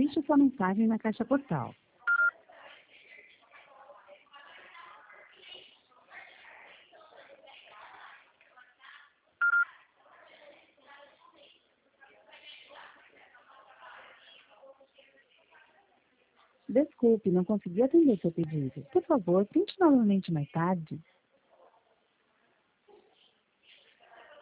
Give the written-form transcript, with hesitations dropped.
deixe sua mensagem na caixa postal. Desculpe, não consegui atender seu pedido. Por favor, tente novamente mais tarde.